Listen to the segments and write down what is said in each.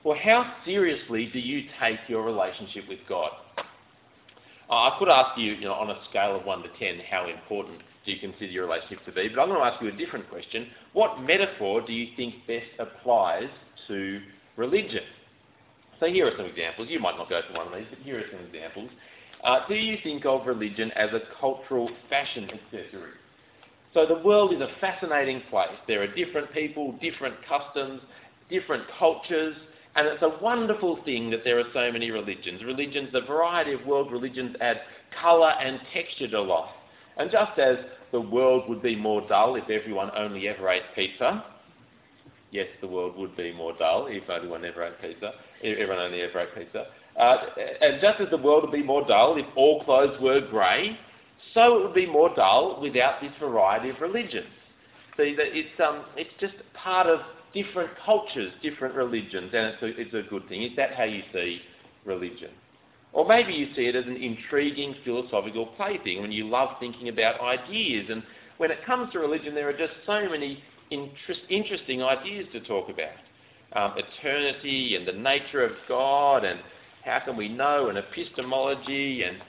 Well, how seriously do you take your relationship with God? I could ask you, on a scale of 1 to 10, how important do you consider your relationship to be? But I'm going to ask you a different question. What metaphor do you think best applies to religion? So here are some examples. You might not go for one of these, but here are some examples. Do you think of religion as a cultural fashion accessory? So the world is a fascinating place. There are different people, different customs, different cultures, and it's a wonderful thing that there are so many religions. The variety of world religions add colour and texture to life. And just as the world would be more dull if everyone only ever ate pizza, yes, the world would be more dull if everyone only ever ate pizza. And just as the world would be more dull if all clothes were grey, so it would be more dull without this variety of religions. See, that it's just part of different cultures, different religions, and it's a good thing. Is that how you see religion? Or maybe you see it as an intriguing philosophical plaything when you love thinking about ideas. And when it comes to religion, there are just so many interesting ideas to talk about. Eternity and the nature of God, and how can we know, and epistemology, and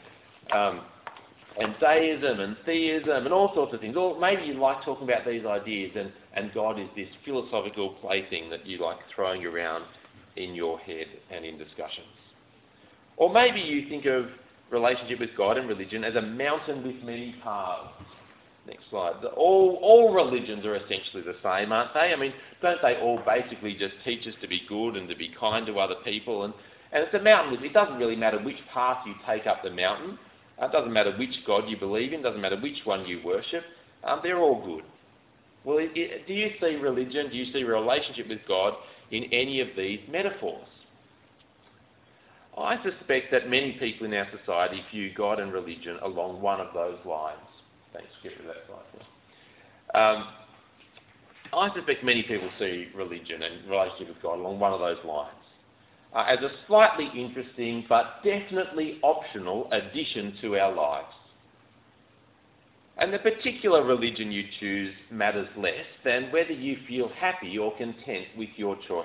deism and theism and all sorts of things. Or maybe you like talking about these ideas and God is this philosophical plaything that you like throwing around in your head and in discussions. Or maybe you think of relationship with God and religion as a mountain with many paths. Next slide. All religions are essentially the same, aren't they? I mean, don't they all basically just teach us to be good and to be kind to other people? And it's a mountain. It doesn't really matter which path you take up the mountain. It doesn't matter which God you believe in. It doesn't matter which one you worship. They're all good. Well, do you see religion, do you see a relationship with God in any of these metaphors? I suspect that many people in our society view God and religion along one of those lines. Thanks, skip to that slide. I suspect many people see religion and relationship with God along one of those lines. As a slightly interesting but definitely optional addition to our lives. And the particular religion you choose matters less than whether you feel happy or content with your choice.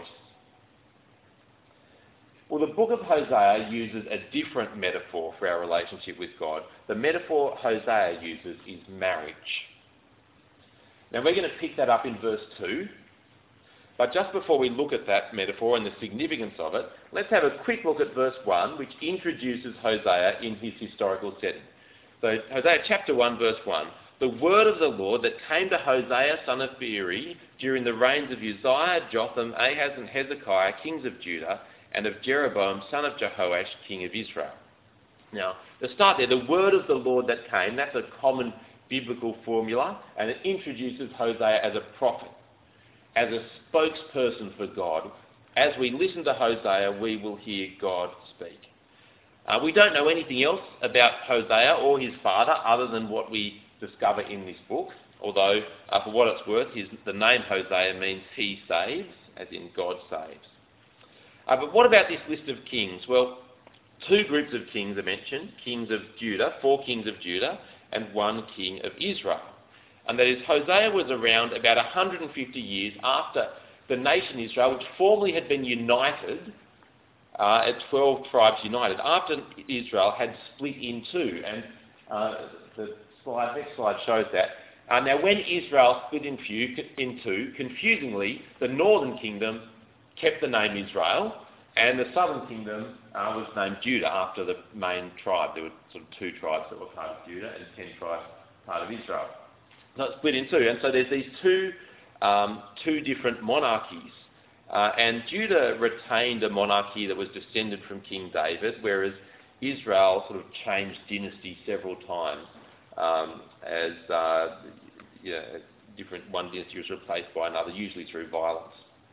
Well, the book of Hosea uses a different metaphor for our relationship with God. The metaphor Hosea uses is marriage. Now we're going to pick that up in verse 2. But just before we look at that metaphor and the significance of it, let's have a quick look at verse 1, which introduces Hosea in his historical setting. So Hosea chapter 1, verse 1. The word of the Lord that came to Hosea, son of Beeri, during the reigns of Uzziah, Jotham, Ahaz and Hezekiah, kings of Judah, and of Jeroboam, son of Jehoash, king of Israel. Now, to start there, the word of the Lord that came, that's a common biblical formula, and it introduces Hosea as a prophet, as a spokesperson for God. As we listen to Hosea, we will hear God speak. We don't know anything else about Hosea or his father other than what we discover in this book, although, for what it's worth, the name Hosea means he saves, as in God saves. But what about this list of kings? Well, two groups of kings are mentioned, kings of Judah, 4 kings of Judah, and 1 king of Israel. And that is, Hosea was around about 150 years after the nation Israel, which formerly had been united, 12 tribes united, after Israel had split in two. And the next slide shows that. Now, when Israel split in two, confusingly, the northern kingdom kept the name Israel, and the southern kingdom was named Judah after the main tribe. There were sort of 2 tribes that were part of Judah and 10 tribes part of Israel. So it's split in two, and so there's these two different monarchies. And Judah retained a monarchy that was descended from King David, whereas Israel sort of changed dynasty several times one dynasty was replaced by another, usually through violence.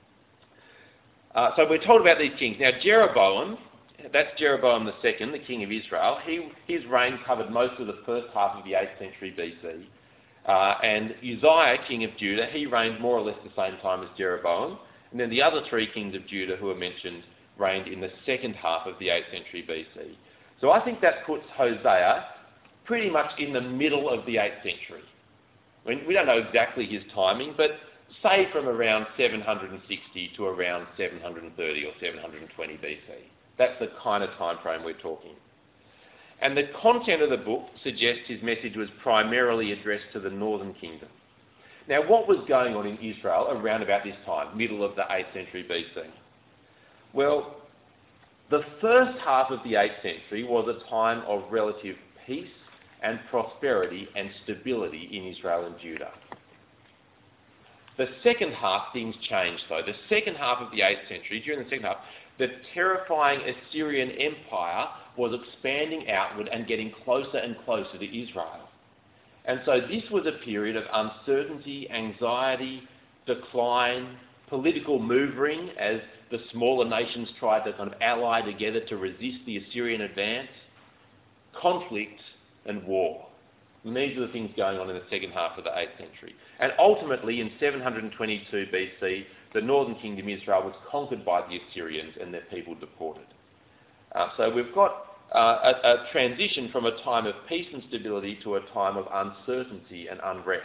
So we're told about these kings. Now Jeroboam, that's Jeroboam II, the king of Israel. His reign covered most of the first half of the 8th century BC. And Uzziah, king of Judah, he reigned more or less the same time as Jeroboam. And then the other 3 kings of Judah who are mentioned reigned in the second half of the 8th century BC. So I think that puts Hosea pretty much in the middle of the 8th century. I mean, we don't know exactly his timing, but say from around 760 to around 730 or 720 BC. That's the kind of time frame we're talking. And the content of the book suggests his message was primarily addressed to the northern kingdom. Now, what was going on in Israel around about this time, middle of the 8th century BC? Well, the first half of the 8th century was a time of relative peace and prosperity and stability in Israel and Judah. The second half, things changed though. The second half of the 8th century, during the second half, the terrifying Assyrian Empire was expanding outward and getting closer and closer to Israel. And so this was a period of uncertainty, anxiety, decline, political maneuvering as the smaller nations tried to kind of ally together to resist the Assyrian advance, conflict and war. And these are the things going on in the second half of the 8th century. And ultimately, in 722 BC, the northern kingdom Israel was conquered by the Assyrians and their people deported. So we've got a transition from a time of peace and stability to a time of uncertainty and unrest.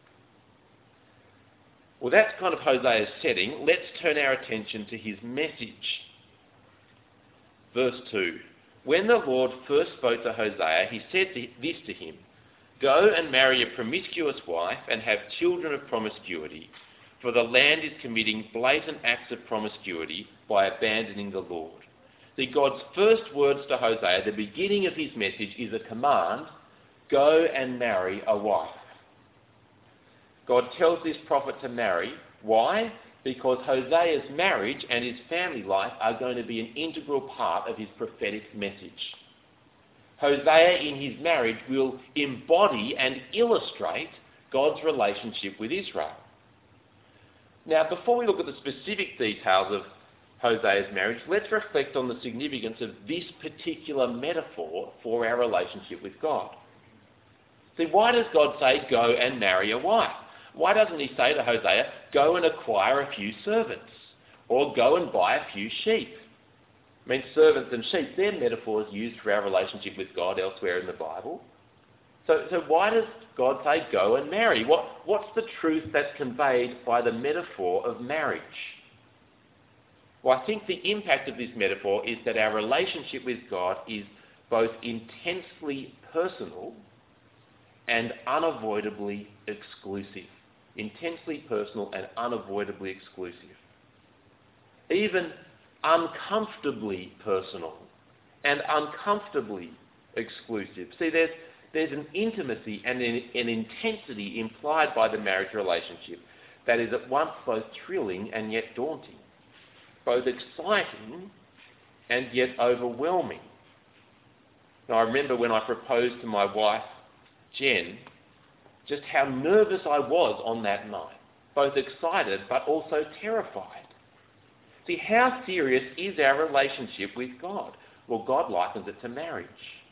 Well, that's kind of Hosea's setting. Let's turn our attention to his message. Verse 2. When the Lord first spoke to Hosea, he said this to him, "Go and marry a promiscuous wife and have children of promiscuity, for the land is committing blatant acts of promiscuity by abandoning the Lord." See, God's first words to Hosea, the beginning of his message, is a command: go and marry a wife. God tells this prophet to marry. Why? Because Hosea's marriage and his family life are going to be an integral part of his prophetic message. Hosea in his marriage will embody and illustrate God's relationship with Israel. Now, before we look at the specific details of Hosea's marriage, let's reflect on the significance of this particular metaphor for our relationship with God. See, why does God say, go and marry a wife? Why doesn't he say to Hosea, go and acquire a few servants, or go and buy a few sheep? I mean, servants and sheep, they're metaphors used for our relationship with God elsewhere in the Bible. So why does God say, go and marry? What's the truth that's conveyed by the metaphor of marriage? Well, I think the impact of this metaphor is that our relationship with God is both intensely personal and unavoidably exclusive. Intensely personal and unavoidably exclusive. Even uncomfortably personal and uncomfortably exclusive. See, there's an intimacy and an intensity implied by the marriage relationship that is at once both thrilling and yet daunting, both exciting and yet overwhelming. Now, I remember when I proposed to my wife, Jen, just how nervous I was on that night, both excited but also terrified. See, how serious is our relationship with God? Well, God likens it to marriage.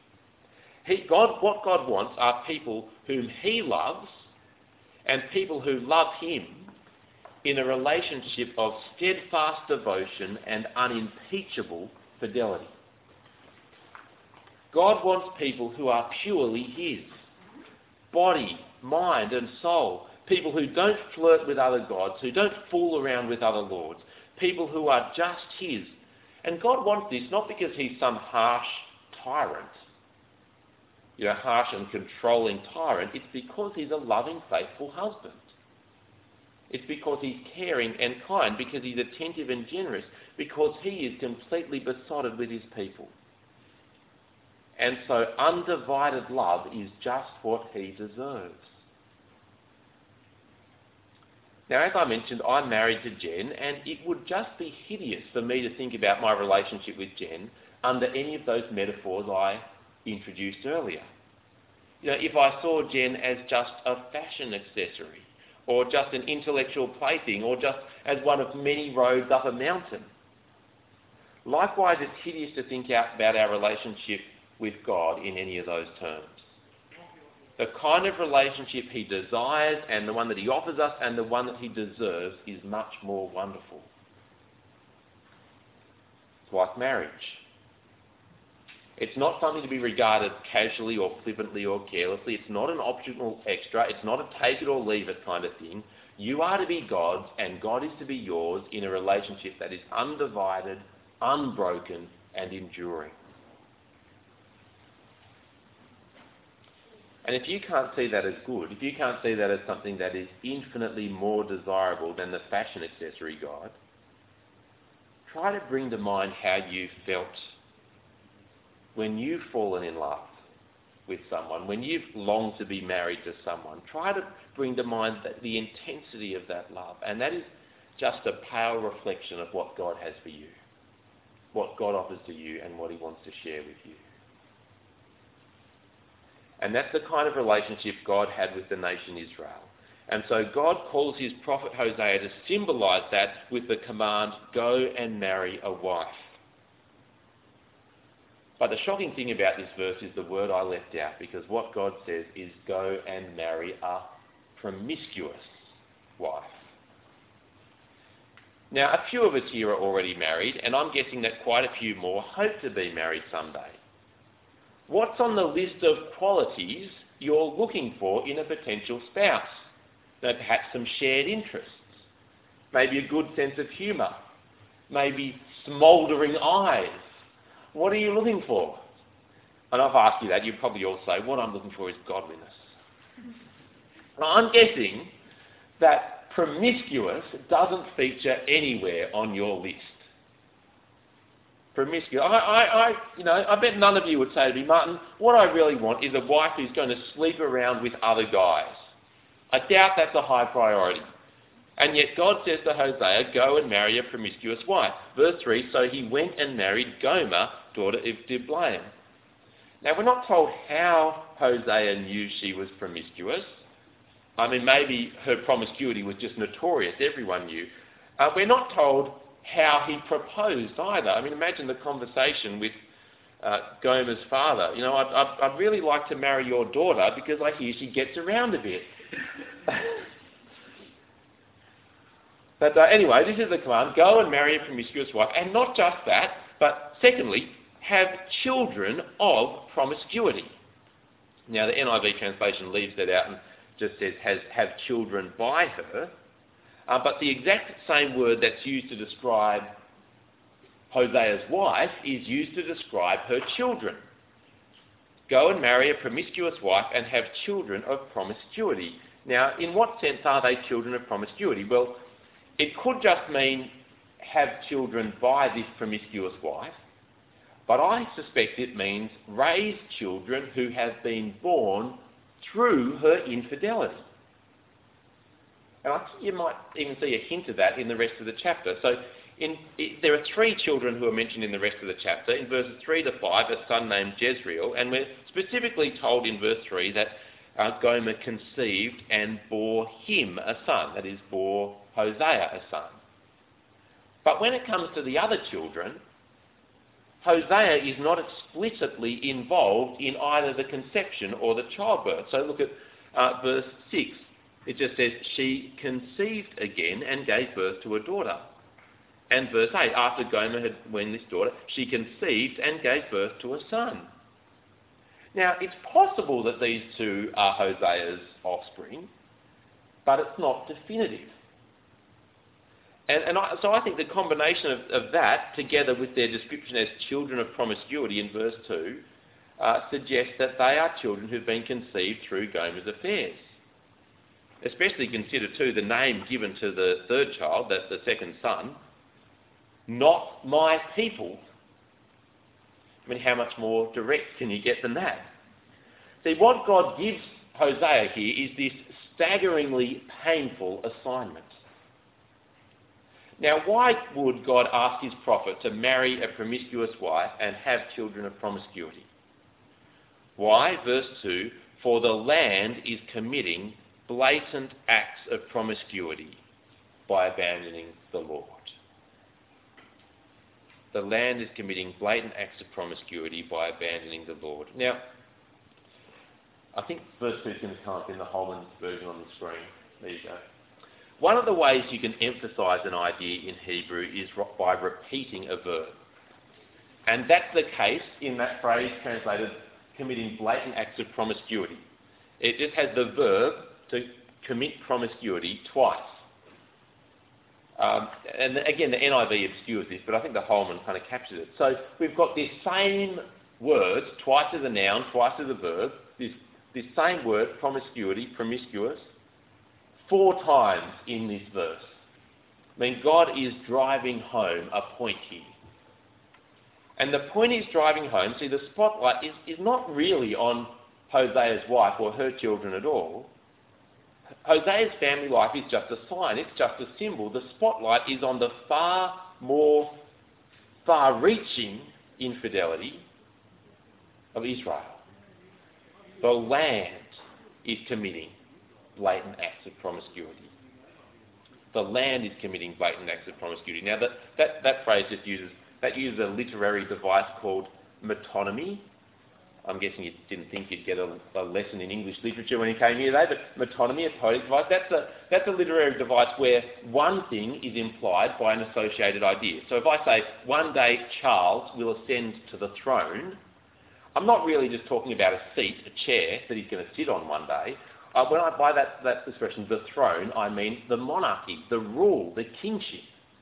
What God wants are people whom he loves and people who love him in a relationship of steadfast devotion and unimpeachable fidelity. God wants people who are purely his, body, mind and soul, people who don't flirt with other gods, who don't fool around with other lords, people who are just his. And God wants this not because he's some harsh tyrant, harsh and controlling tyrant. It's because he's a loving, faithful husband. It's because he's caring and kind, because he's attentive and generous, because he is completely besotted with his people. And so undivided love is just what he deserves. Now, as I mentioned, I'm married to Jen, and it would just be hideous for me to think about my relationship with Jen under any of those metaphors I introduced earlier. If I saw Jen as just a fashion accessory, or just an intellectual plaything, or just as one of many roads up a mountain. Likewise, it's hideous to think about our relationship with God in any of those terms. The kind of relationship he desires and the one that he offers us and the one that he deserves is much more wonderful. It's like marriage. It's not something to be regarded casually or flippantly or carelessly. It's not an optional extra. It's not a take it or leave it kind of thing. You are to be God's and God is to be yours in a relationship that is undivided, unbroken and enduring. And if you can't see that as good, if you can't see that as something that is infinitely more desirable than the fashion accessory God, try to bring to mind how you felt when you've fallen in love with someone, when you've longed to be married to someone. Try to bring to mind the intensity of that love. And that is just a pale reflection of what God has for you, what God offers to you and what he wants to share with you. And that's the kind of relationship God had with the nation Israel. And so God calls his prophet Hosea to symbolise that with the command, go and marry a wife. But the shocking thing about this verse is the word I left out, because what God says is go and marry a promiscuous wife. Now, a few of us here are already married, and I'm guessing that quite a few more hope to be married someday. What's on the list of qualities you're looking for in a potential spouse? Now, perhaps some shared interests, maybe a good sense of humour, maybe smouldering eyes. What are you looking for? And I've asked you that, you'd probably all say, what I'm looking for is godliness. Now, I'm guessing that promiscuous doesn't feature anywhere on your list. Promiscuous. I bet none of you would say to me, Martin, what I really want is a wife who's going to sleep around with other guys. I doubt that's a high priority. And yet God says to Hosea, go and marry a promiscuous wife. Verse 3, so he went and married Gomer, daughter of Diblaim. Now, we're not told how Hosea knew she was promiscuous. I mean, maybe her promiscuity was just notorious, everyone knew. We're not told how he proposed either. I mean, imagine the conversation with Gomer's father. You know, I'd really like to marry your daughter because I hear she gets around a bit. But anyway, this is the command, go and marry a promiscuous wife. And not just that, but secondly, have children of promiscuity. Now, the NIV translation leaves that out and just says have children by her. But the exact same word that's used to describe Hosea's wife is used to describe her children. Go and marry a promiscuous wife and have children of promiscuity. Now, in what sense are they children of promiscuity? Well, it could just mean have children by this promiscuous wife, but I suspect it means raise children who have been born through her infidelity. And I think you might even see a hint of that in the rest of the chapter. So there are 3 children who are mentioned in the rest of the chapter. In verses 3 to 5, a son named Jezreel, and we're specifically told in verse 3 that Gomer conceived and bore him a son, that is, bore Hosea a son. But when it comes to the other children, Hosea is not explicitly involved in either the conception or the childbirth. So look at verse 6. It just says, she conceived again and gave birth to a daughter. And verse 8, after Gomer had weaned this daughter, she conceived and gave birth to a son. Now, it's possible that these two are Hosea's offspring, but it's not definitive. So I think the combination of that, together with their description as children of promiscuity in verse 2, suggests that they are children who've been conceived through Gomer's affairs. Especially consider, too, the name given to the third child, that's the second son, not my people. I mean, how much more direct can you get than that? See, what God gives Hosea here is this staggeringly painful assignment. Now, why would God ask his prophet to marry a promiscuous wife and have children of promiscuity? Why? Verse 2, for the land is committing blatant acts of promiscuity by abandoning the Lord. The land is committing blatant acts of promiscuity by abandoning the Lord. Now, I think verse 2 is going to come up in the Holman version on the screen. There you go. One of the ways you can emphasise an idea in Hebrew is by repeating a verb. And that's the case in that phrase translated committing blatant acts of promiscuity. It just has the verb to commit promiscuity twice. And again, the NIV obscures this, but I think the Holman kind of captures it. So we've got this same word, twice as a noun, twice as a verb, this same word, promiscuity, promiscuous, 4 times in this verse. I mean, God is driving home a point here. And the point he's driving home, see, the spotlight is not really on Hosea's wife or her children at all. Hosea's family life is just a sign, it's just a symbol. The spotlight is on the far more far-reaching infidelity of Israel. The land is committing blatant acts of promiscuity. The land is committing blatant acts of promiscuity. Now, that phrase just uses a literary device called metonymy. I'm guessing you didn't think you'd get a lesson in English literature when you came here today, but metonymy, a poetic device, that's a literary device where one thing is implied by an associated idea. So if I say, one day Charles will ascend to the throne, I'm not really just talking about a seat, a chair that he's going to sit on one day. When I, by that expression, the throne, I mean the monarchy, the rule, the kingship.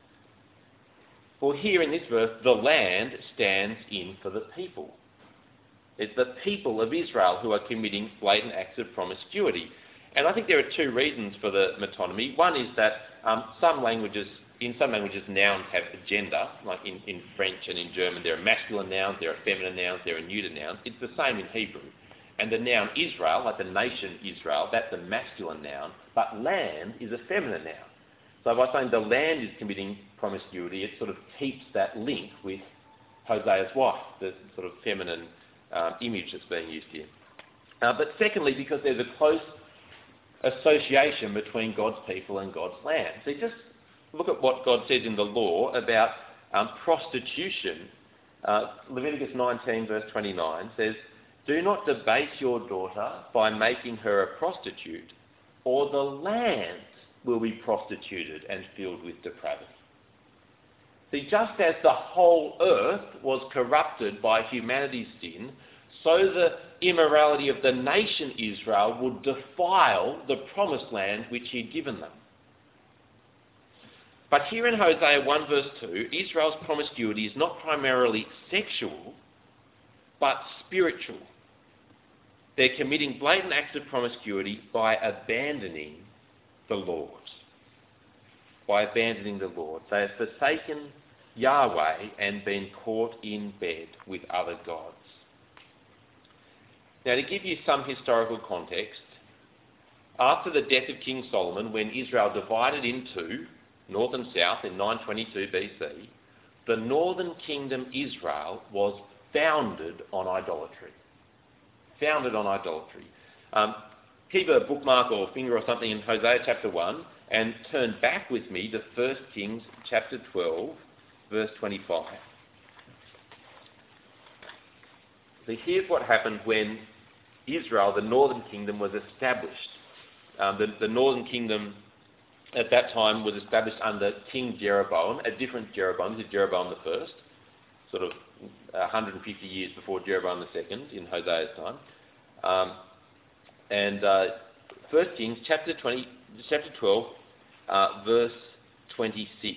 Well, here in this verse, the land stands in for the people. It's the people of Israel who are committing blatant acts of promiscuity. And I think there are 2 reasons for the metonymy. One is that in some languages, nouns have a gender, like in French and in German, there are masculine nouns, there are feminine nouns, there are neuter nouns. It's the same in Hebrew. And the noun Israel, like the nation Israel, that's a masculine noun, but land is a feminine noun. So by saying the land is committing promiscuity, it sort of keeps that link with Hosea's wife, the sort of feminine image that's being used here. But secondly, because there's a close association between God's people and God's land. So just look at what God says in the law about prostitution. Leviticus 19 verse 29 says, "Do not debase your daughter by making her a prostitute, or the land will be prostituted and filled with depravity." See, just as the whole earth was corrupted by humanity's sin, so the immorality of the nation Israel would defile the promised land which he'd given them. But here in Hosea 1 verse 2, Israel's promiscuity is not primarily sexual, but spiritual. They're committing blatant acts of promiscuity by abandoning the Lord. By abandoning the Lord. They have forsaken Yahweh and been caught in bed with other gods. Now, to give you some historical context, after the death of King Solomon, when Israel divided into north and south in 922 BC, the northern kingdom Israel was founded on idolatry. Founded on idolatry. Keep a bookmark or finger or something in Hosea chapter 1 and turn back with me to 1 Kings chapter 12, verse 25. So here's what happened when Israel, the northern kingdom, was established. The northern kingdom at that time was established under King Jeroboam, a different Jeroboam. This is Jeroboam the first, sort of 150 years before Jeroboam the second in Hosea's time. 1 Kings chapter 12, verse 26.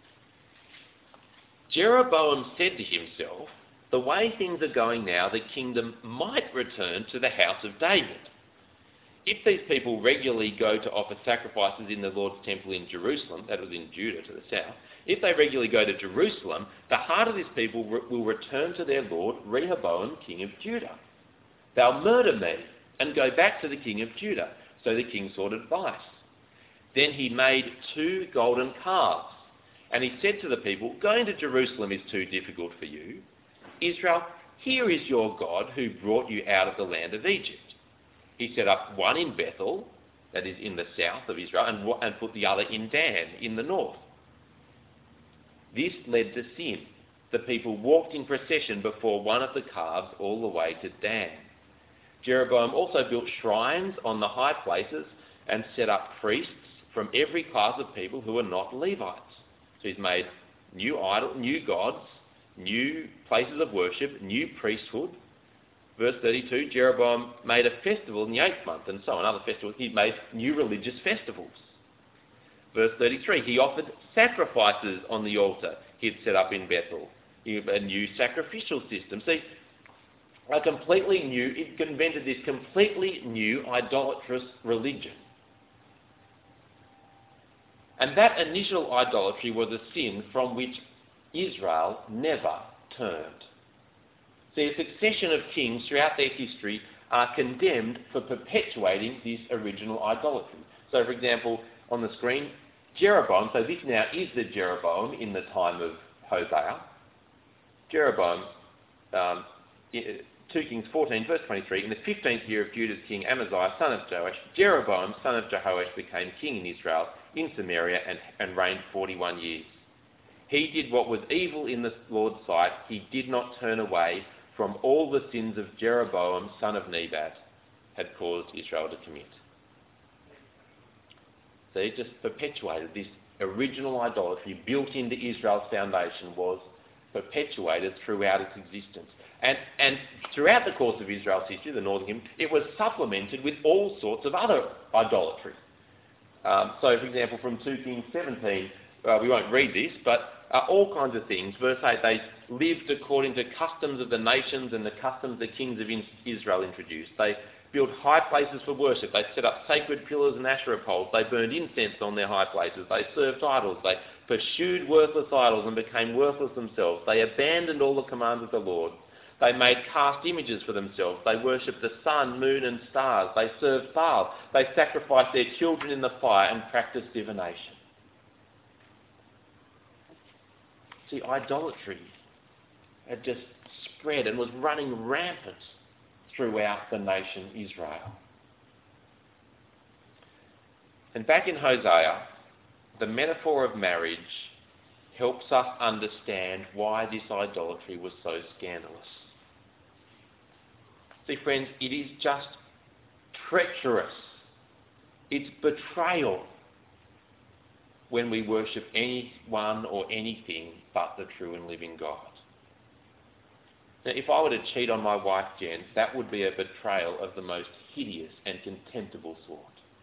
Jeroboam said to himself, "The way things are going now, the kingdom might return to the house of David. If these people regularly go to offer sacrifices in the Lord's temple in Jerusalem," that was in Judah to the south, "if they regularly go to Jerusalem, the heart of this people will return to their Lord, Rehoboam, king of Judah. They'll murder me and go back to the king of Judah." So the king sought advice. Then he made 2 golden calves, and he said to the people, "Going to Jerusalem is too difficult for you. Israel, here is your God who brought you out of the land of Egypt." He set up one in Bethel, that is in the south of Israel, and put the other in Dan, in the north. This led to sin. The people walked in procession before one of the calves all the way to Dan. Jeroboam also built shrines on the high places and set up priests from every class of people who were not Levites. So he's made new gods, new places of worship, new priesthood. Verse 32, Jeroboam made a festival in the 8th month, and so on, other festivals. He made new religious festivals. Verse 33, he offered sacrifices on the altar he had set up in Bethel. A new sacrificial system. See, it invented this completely new idolatrous religion. And that initial idolatry was a sin from which Israel never turned. See, a succession of kings throughout their history are condemned for perpetuating this original idolatry. So, for example, on the screen, Jeroboam, so this now is the Jeroboam in the time of Hosea. Jeroboam, 2 Kings 14, verse 23, in the 15th year of Judah's king Amaziah, son of Joash, Jeroboam, son of Jehoash, became king in Israel, in Samaria, and reigned 41 years. He did what was evil in the Lord's sight. He did not turn away from all the sins of Jeroboam, son of Nebat, had caused Israel to commit. So he just perpetuated this original idolatry built into Israel's foundation, was perpetuated throughout its existence. And throughout the course of Israel's history, the northern kingdom, it was supplemented with all sorts of other idolatry. So, for example, from 2 Kings 17, we won't read this, but all kinds of things. Verse 8, they lived according to customs of the nations and the customs the kings of Israel introduced. They built high places for worship. They set up sacred pillars and Asherah poles. They burned incense on their high places. They served idols. They pursued worthless idols and became worthless themselves. They abandoned all the commands of the Lord. They made cast images for themselves. They worshipped the sun, moon and stars. They served Baal. They sacrificed their children in the fire and practiced divination. See, idolatry had just spread and was running rampant throughout the nation Israel. And back in Hosea, the metaphor of marriage helps us understand why this idolatry was so scandalous. See, friends, it is just treacherous. It's betrayal when we worship anyone or anything but the true and living God. Now, if I were to cheat on my wife, Jen, that would be a betrayal of the most hideous and contemptible sort.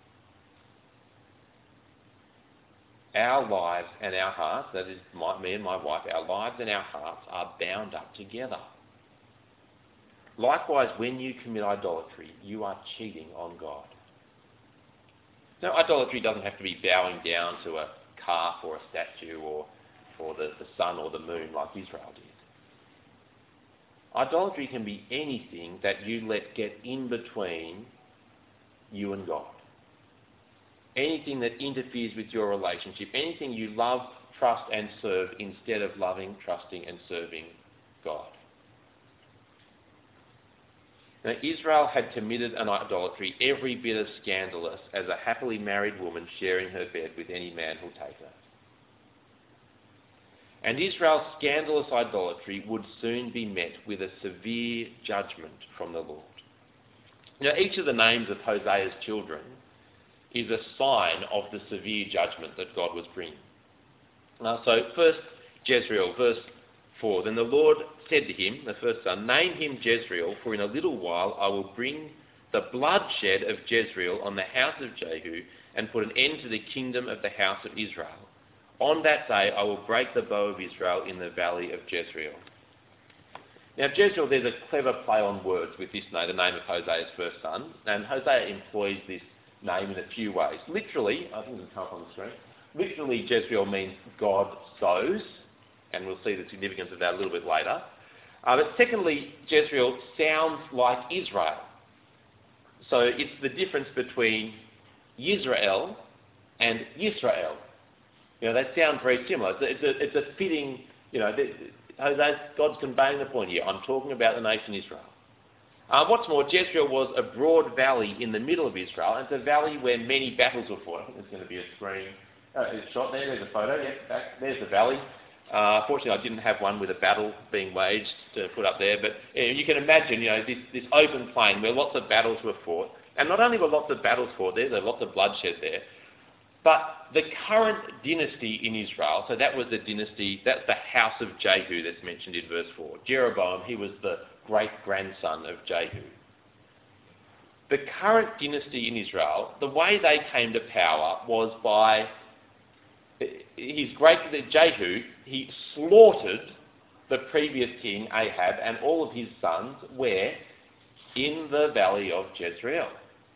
Our lives and our hearts, that is me and my wife, our lives and our hearts are bound up together. Likewise, when you commit idolatry, you are cheating on God. Now, idolatry doesn't have to be bowing down to a calf or a statue or the sun or the moon like Israel did. Idolatry can be anything that you let get in between you and God. Anything that interferes with your relationship, anything you love, trust and serve instead of loving, trusting and serving God. Now, Israel had committed an idolatry every bit as scandalous as a happily married woman sharing her bed with any man who'll take her. And Israel's scandalous idolatry would soon be met with a severe judgment from the Lord. Now, each of the names of Hosea's children is a sign of the severe judgment that God was bringing. So first, Jezreel, verse 4. Then the Lord said to him, the first son, name him Jezreel, for in a little while I will bring the bloodshed of Jezreel on the house of Jehu and put an end to the kingdom of the house of Israel. On that day I will break the bow of Israel in the valley of Jezreel. Now, Jezreel, there's a clever play on words with this name, the name of Hosea's first son, and Hosea employs this name in a few ways. Literally, I think it'll come up on the screen, literally Jezreel means God sows, and we'll see the significance of that a little bit later. But secondly, Jezreel sounds like Israel. So it's the difference between Yisrael and Yisrael. You know, they sound very similar. It's a fitting, God's conveying the point here. I'm talking about the nation Israel. What's more, Jezreel was a broad valley in the middle of Israel, and it's a valley where many battles were fought. I think there's going to be a screen shot there. There's a photo. Yep, there's the valley. Fortunately, I didn't have one with a battle being waged to put up there, but you can imagine, this open plain where lots of battles were fought. And not only were lots of battles fought there, there were lots of bloodshed there. But the current dynasty in Israel, so that was the dynasty, that's the house of Jehu that's mentioned in verse 4. Jeroboam, he was the great-grandson of Jehu. The current dynasty in Israel, the way they came to power was by Jehu. He slaughtered the previous king Ahab and all of his sons where? In the valley of Jezreel.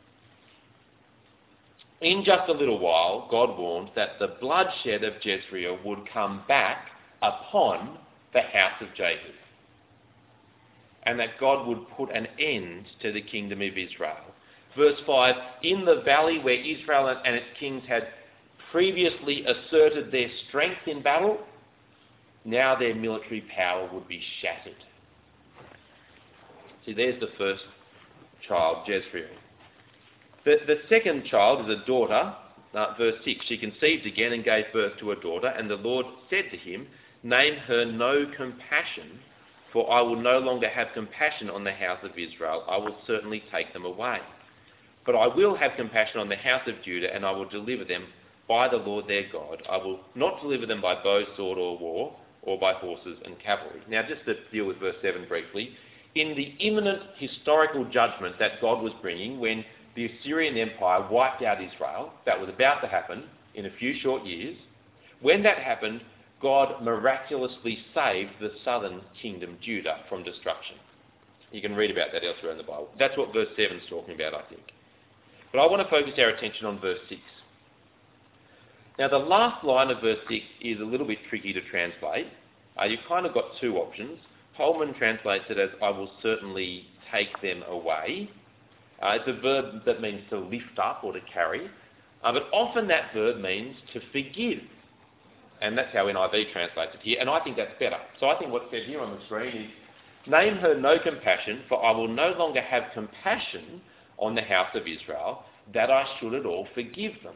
In just a little while, God warned that the bloodshed of Jezreel would come back upon the house of Jehu, and that God would put an end to the kingdom of Israel. Verse 5, in the valley where Israel and its kings had previously asserted their strength in battle, now their military power would be shattered. See, there's the first child, Jezreel. The second child is a daughter. Verse 6, she conceived again and gave birth to a daughter, and the Lord said to him, name her No Compassion, for I will no longer have compassion on the house of Israel. I will certainly take them away. But I will have compassion on the house of Judah, and I will deliver them by the Lord their God. I will not deliver them by bow, sword, or war, or by horses and cavalry. Now, just to deal with verse 7 briefly, in the imminent historical judgment that God was bringing when the Assyrian Empire wiped out Israel, that was about to happen in a few short years, when that happened, God miraculously saved the southern kingdom, Judah, from destruction. You can read about that elsewhere in the Bible. That's what verse 7 is talking about, I think. But I want to focus our attention on verse 6. Now, the last line of verse 6 is a little bit tricky to translate. You've kind of got two options. Holman translates it as, I will certainly take them away. It's a verb that means to lift up or to carry. But often that verb means to forgive. And that's how NIV translates it here. And I think that's better. So I think what's said here on the screen is, name her No Compassion, for I will no longer have compassion on the house of Israel, that I should at all forgive them.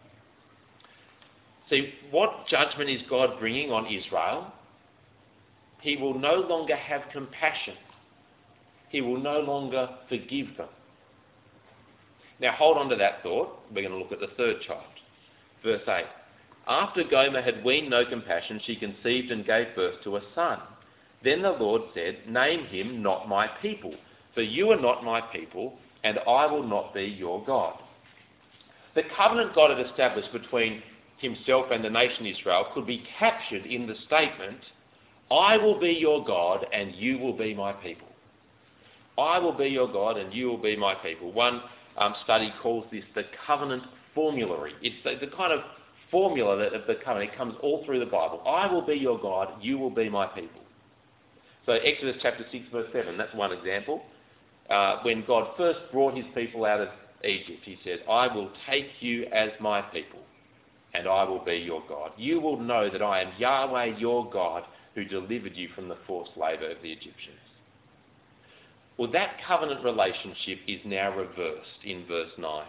See, what judgment is God bringing on Israel? He will no longer have compassion. He will no longer forgive them. Now hold on to that thought. We're going to look at the third child. Verse 8. After Gomer had weaned No Compassion, she conceived and gave birth to a son. Then the Lord said, name him Not My People, for you are not my people, and I will not be your God. The covenant God had established between himself and the nation Israel could be captured in the statement, I will be your God and you will be my people. I will be your God and you will be my people. One study calls this the covenant formulary. It's the kind of formula of the covenant. It comes all through the Bible. I will be your God, you will be my people. So Exodus chapter 6 verse 7, that's one example. When God first brought his people out of Egypt, he said, I will take you as my people and I will be your God. You will know that I am Yahweh your God who delivered you from the forced labour of the Egyptians. Well, that covenant relationship is now reversed in verse 9.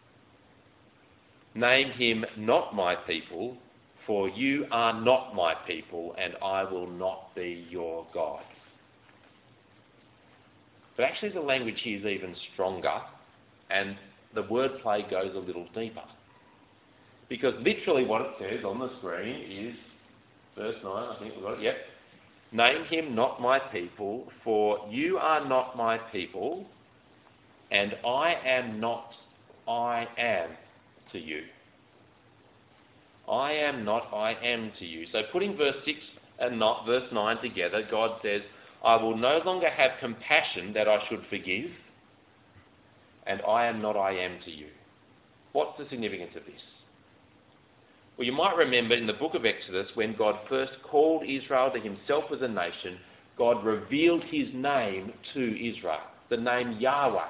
Name him Not My People, for you are not my people, and I will not be your God. But actually the language here is even stronger, and the wordplay goes a little deeper. Because literally what it says on the screen is, verse 9, I think we've got it, yep. Name him Not My People, for you are not my people, and I am not I am to you. I am not I am to you. So putting verse 6 and not verse 9 together, God says, I will no longer have compassion that I should forgive, and I am not I am to you. What's the significance of this? Well, you might remember in the book of Exodus, when God first called Israel to himself as a nation, God revealed his name to Israel, the name Yahweh.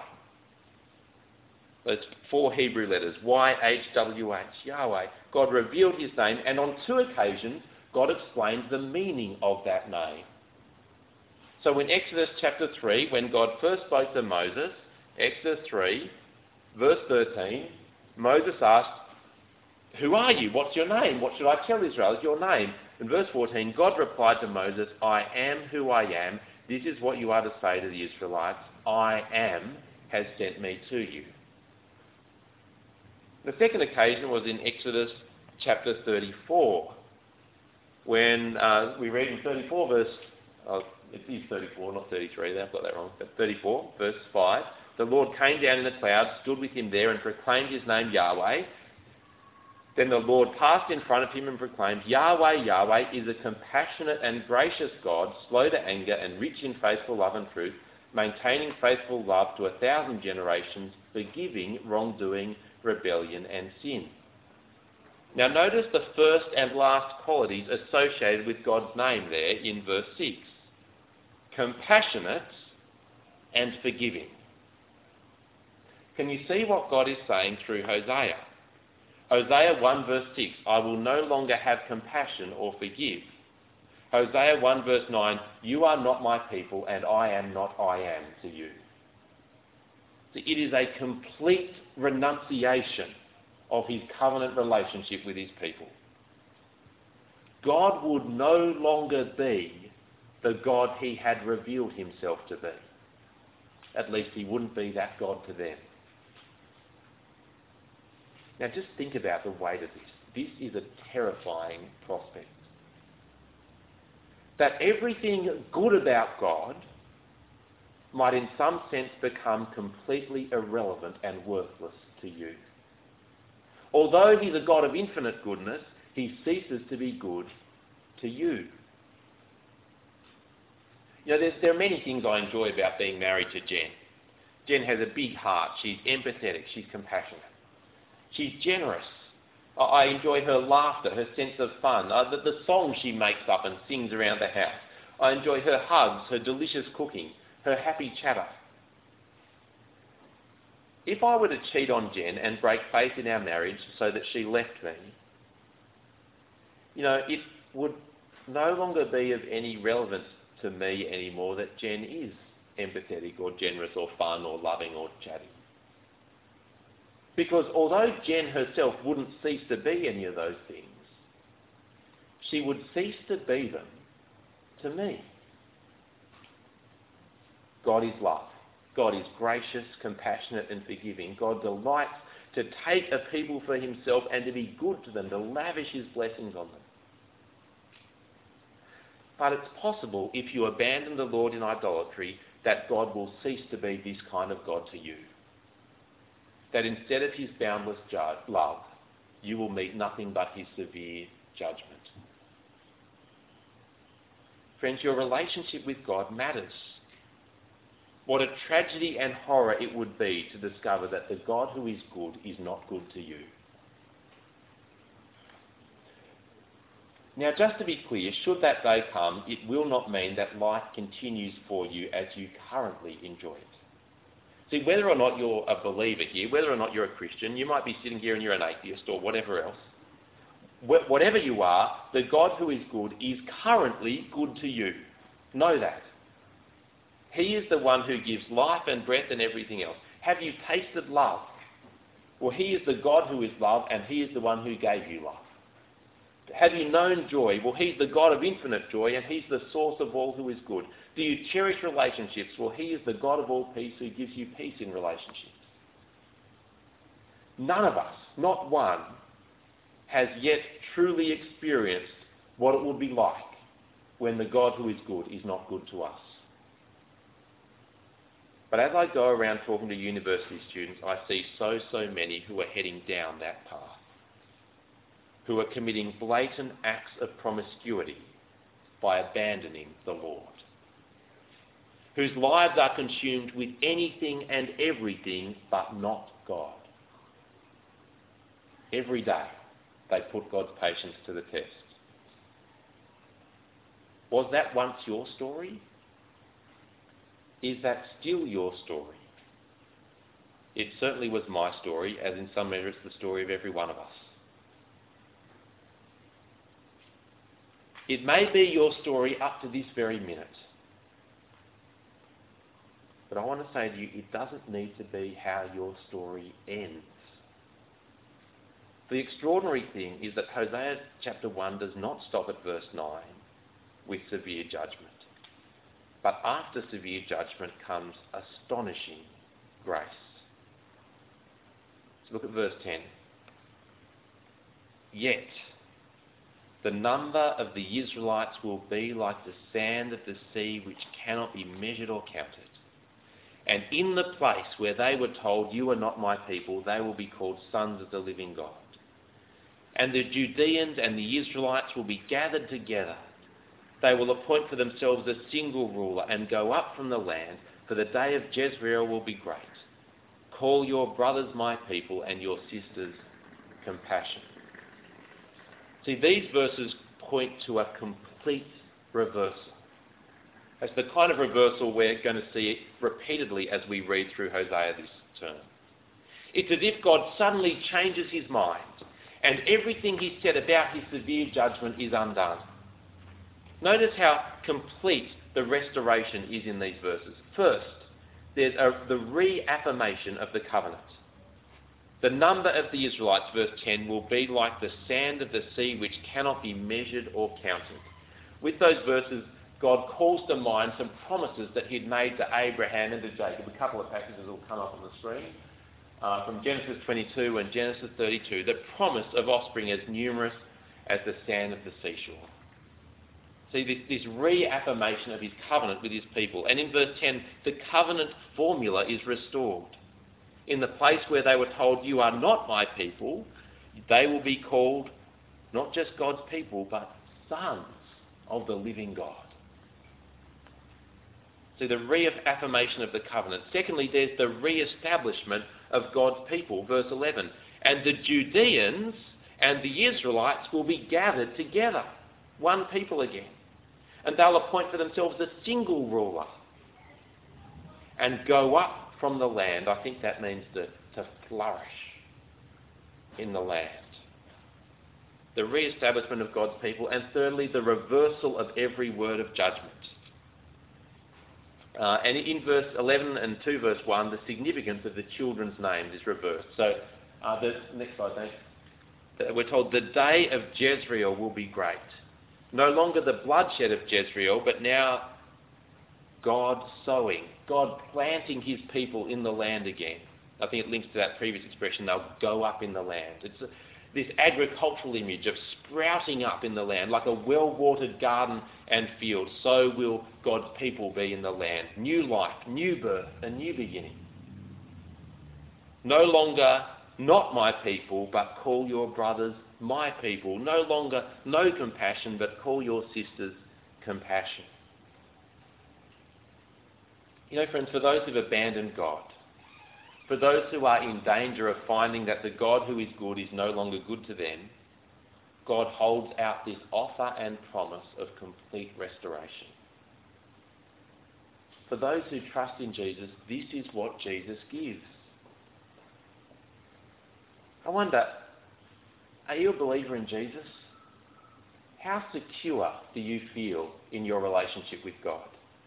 It's 4 Hebrew letters, Y-H-W-H, Yahweh. God revealed his name, and on 2 occasions, God explained the meaning of that name. So in Exodus chapter 3, when God first spoke to Moses, Exodus 3, verse 13, Moses asked, who are you? What's your name? What should I tell Israel is your name? In verse 14, God replied to Moses, I am who I am. This is what you are to say to the Israelites. I am has sent me to you. The second occasion was in Exodus chapter 34, when we read in 34 verse, it is 34, not 33, I've got that wrong, but 34, verse 5, the Lord came down in the cloud, stood with him there and proclaimed his name Yahweh. Then the Lord passed in front of him and proclaimed, Yahweh, Yahweh is a compassionate and gracious God, slow to anger and rich in faithful love and truth, maintaining faithful love to 1,000 generations, forgiving wrongdoing, rebellion and sin. Now notice the first and last qualities associated with God's name there in verse 6. Compassionate and forgiving. Can you see what God is saying through Hosea? Hosea 1 verse 6, I will no longer have compassion or forgive. Hosea 1 verse 9, you are not my people and I am not I am to you. So it is a complete renunciation of his covenant relationship with his people. God would no longer be the God he had revealed himself to be. At least he wouldn't be that God to them. Now just think about the weight of this. This is a terrifying prospect. That everything good about God might in some sense become completely irrelevant and worthless to you. Although he's a God of infinite goodness, he ceases to be good to you. You know, there are many things I enjoy about being married to Jen. Jen has a big heart. She's empathetic. She's compassionate. She's generous. I enjoy her laughter, her sense of fun, the songs she makes up and sings around the house. I enjoy her hugs, her delicious cooking, her happy chatter. If I were to cheat on Jen and break faith in our marriage so that she left me, you know, it would no longer be of any relevance to me anymore that Jen is empathetic or generous or fun or loving or chatty. Because although Jen herself wouldn't cease to be any of those things, she would cease to be them to me. God is love. God is gracious, compassionate and forgiving. God delights to take a people for himself and to be good to them, to lavish his blessings on them. But it's possible, if you abandon the Lord in idolatry, that God will cease to be this kind of God to you. That instead of his boundless love, you will meet nothing but his severe judgment. Friends, your relationship with God matters. What a tragedy and horror it would be to discover that the God who is good is not good to you. Now, just to be clear, should that day come, it will not mean that life continues for you as you currently enjoy it. See, whether or not you're a believer here, whether or not you're a Christian, you might be sitting here and you're an atheist or whatever else. Whatever you are, the God who is good is currently good to you. Know that. He is the one who gives life and breath and everything else. Have you tasted love? Well, he is the God who is love and he is the one who gave you love. Have you known joy? Well, he's the God of infinite joy and he's the source of all who is good. Do you cherish relationships? Well, he is the God of all peace who gives you peace in relationships. None of us, not one, has yet truly experienced what it would be like when the God who is good is not good to us. But as I go around talking to university students, I see so many who are heading down that path, who are committing blatant acts of promiscuity by abandoning the Lord, whose lives are consumed with anything and everything but not God. Every day they put God's patience to the test. Was that once your story? Is that still your story? It certainly was my story, as in some measure it's the story of every one of us. It may be your story up to this very minute. But I want to say to you, it doesn't need to be how your story ends. The extraordinary thing is that Hosea chapter 1 does not stop at verse 9 with severe judgment. But after severe judgment comes astonishing grace. So look at verse 10. Yet the number of the Israelites will be like the sand of the sea, which cannot be measured or counted. And in the place where they were told, you are not my people, they will be called sons of the living God. And the Judeans and the Israelites will be gathered together. They will appoint for themselves a single ruler and go up from the land, for the day of Jezreel will be great. Call your brothers my people and your sisters compassion. See, these verses point to a complete reversal. It's the kind of reversal we're going to see repeatedly as we read through Hosea this term. It's as if God suddenly changes his mind and everything he said about his severe judgment is undone. Notice how complete the restoration is in these verses. First, there's the reaffirmation of the covenant. The number of the Israelites, verse 10, will be like the sand of the sea, which cannot be measured or counted. With those verses, God calls to mind some promises that he'd made to Abraham and to Jacob. A couple of passages will come up on the screen. From Genesis 22 and Genesis 32, the promise of offspring as numerous as the sand of the seashore. See, this reaffirmation of his covenant with his people. And in verse 10, the covenant formula is restored. In the place where they were told, you are not my people, they will be called not just God's people, but sons of the living God. So the reaffirmation of the covenant. Secondly, there's the re-establishment of God's people. Verse 11. And the Judeans and the Israelites will be gathered together, one people again. And they'll appoint for themselves a single ruler and go up from the land. I think that means to flourish in the land. The re-establishment of God's people. And thirdly, the reversal of every word of judgment. And in verse 11 and 2 verse 1, the significance of the children's names is reversed. So, the next slide, thanks. We're told the day of Jezreel will be great. No longer the bloodshed of Jezreel, but now God sowing, God planting his people in the land again. I think it links to that previous expression, they'll go up in the land. It's this agricultural image of sprouting up in the land, like a well-watered garden and field. So will God's people be in the land. New life, new birth, a new beginning. No longer not my people, but call your brothers my people. No longer no compassion, but call your sisters compassion. You know, friends, for those who've abandoned God, for those who are in danger of finding that the God who is good is no longer good to them, God holds out this offer and promise of complete restoration. For those who trust in Jesus, this is what Jesus gives. I wonder, are you a believer in Jesus? How secure do you feel in your relationship with God?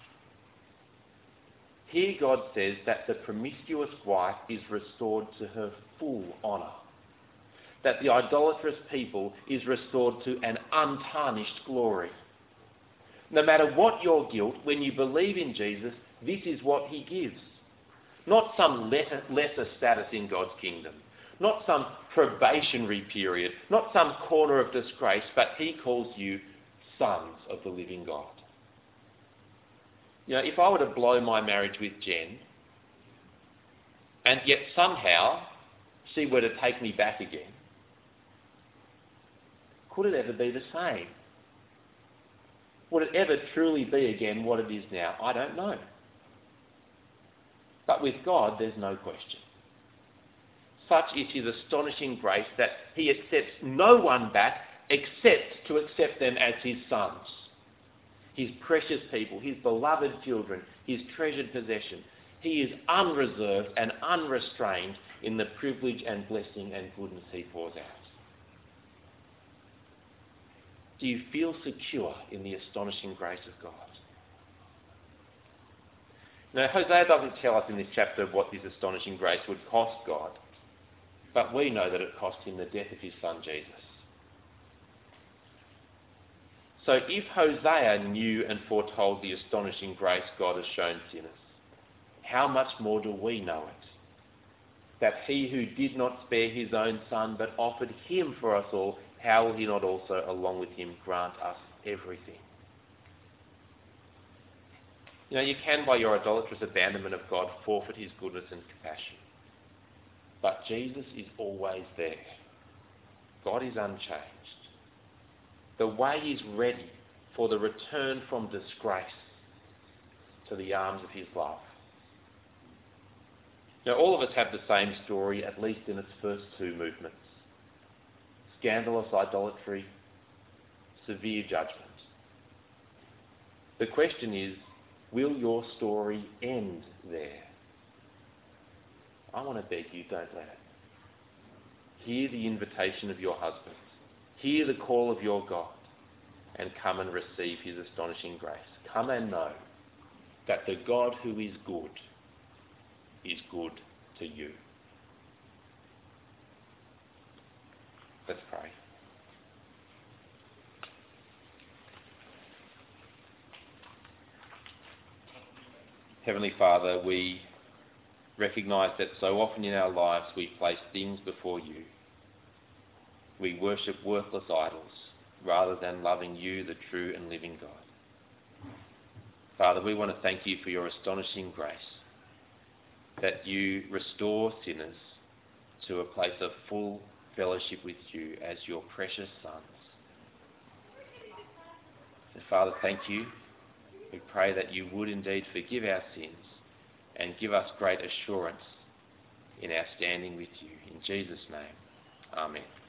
Here God says that the promiscuous wife is restored to her full honour. That the idolatrous people is restored to an untarnished glory. No matter what your guilt, when you believe in Jesus, this is what he gives. Not some lesser status in God's kingdom. Not some probationary period. Not some corner of disgrace, but he calls you sons of the living God. You know, if I were to blow my marriage with Jen, and yet somehow she were to take me back again, could it ever be the same? Would it ever truly be again what it is now? I don't know. But with God, there's no question. Such is his astonishing grace that he accepts no one back except to accept them as his sons. His precious people, his beloved children, his treasured possession. He is unreserved and unrestrained in the privilege and blessing and goodness he pours out. Do you feel secure in the astonishing grace of God? Now, Hosea doesn't tell us in this chapter what this astonishing grace would cost God, but we know that it cost him the death of his son Jesus. So if Hosea knew and foretold the astonishing grace God has shown sinners, how much more do we know it? That he who did not spare his own son but offered him for us all, how will he not also, along with him, grant us everything? You know, you can, by your idolatrous abandonment of God, forfeit his goodness and compassion. But Jesus is always there. God is unchanged. The way is ready for the return from disgrace to the arms of his love. Now, all of us have the same story, at least in its first two movements. Scandalous idolatry, severe judgment. The question is, will your story end there? I want to beg you, don't let it. Hear the invitation of your husband. Hear the call of your God, and come and receive his astonishing grace. Come and know that the God who is good to you. Let's pray. Heavenly Father, we recognise that so often in our lives we place things before you. We worship worthless idols rather than loving you, the true and living God. Father, we want to thank you for your astonishing grace, that you restore sinners to a place of full fellowship with you as your precious sons. And Father, thank you. We pray that you would indeed forgive our sins and give us great assurance in our standing with you. In Jesus' name, amen.